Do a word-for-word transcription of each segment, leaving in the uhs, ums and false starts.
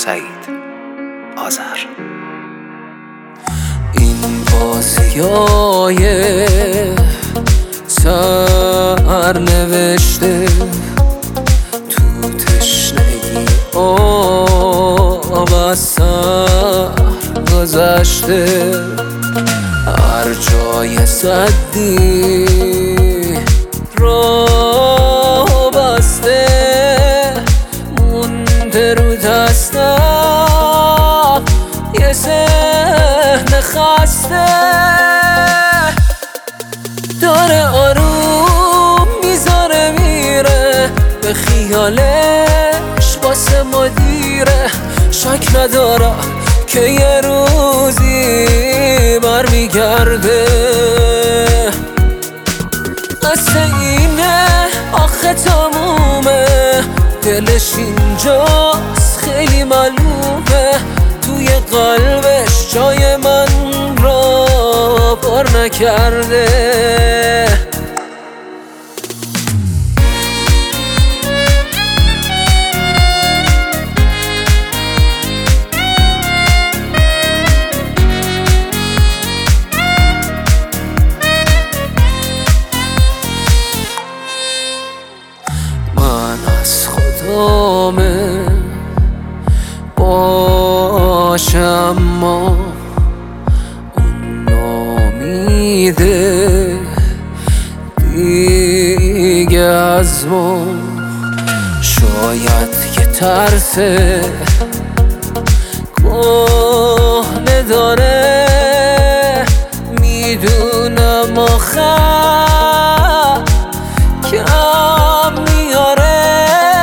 سعید آذر. این بازیای سر نوشته تو تشنگی آب از سر گذشته، هر جای سدی راه بسته مونده رو دستم یه ذهن خسته، داره آروم میذاره میره به خیالش واسه مدیره، شک ندارم که یه روزی برمیگرده. قصه اینه آخه تمومه، دلش اینجاست خیلی معلومه، توی قلبش جای من را پر نکرده. من از خدامه باشم ما اون نامیده دیگه از ما، شاید یه ترسه کهنه داره، میدونم آخر کم میاره،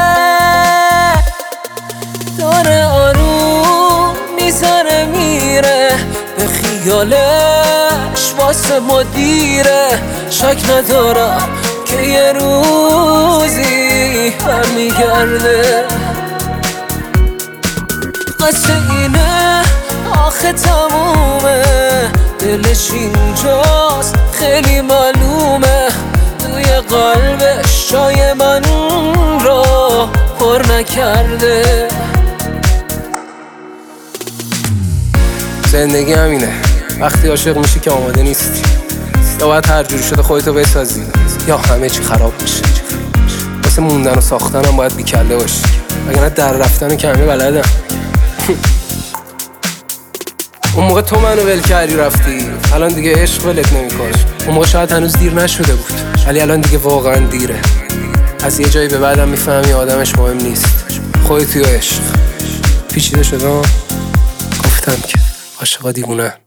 داره آروم میذاره میره به خیالش واسه مدیره، شک ندارم که یه روزی برمیگرده. قصه اینه آخه تمومه، دلش اینجاست خیلی معلومه، توی قلبش جای من را پر نکرده. زندگی همینه، وقتی عاشق میشی که آماده نیستی، یا باید هر جوری شده خودتو بسازی یا همه چی خراب میشه. واسه موندن و ساختن هم باید بیکله باشی، وگرنه در رفتن که همه بلدم. اون موقع تو منو ول کردی رفتی، الان دیگه عشق ولت نمیکنه. اون موقع شاید هنوز دیر نشده بود، ولی الان دیگه واقعا دیره. از یه جایی به بعدم میفهمی آدمش مهم نیست، خودت توی عشق پیچیده شده. گفتم که عاشقا دیوونه.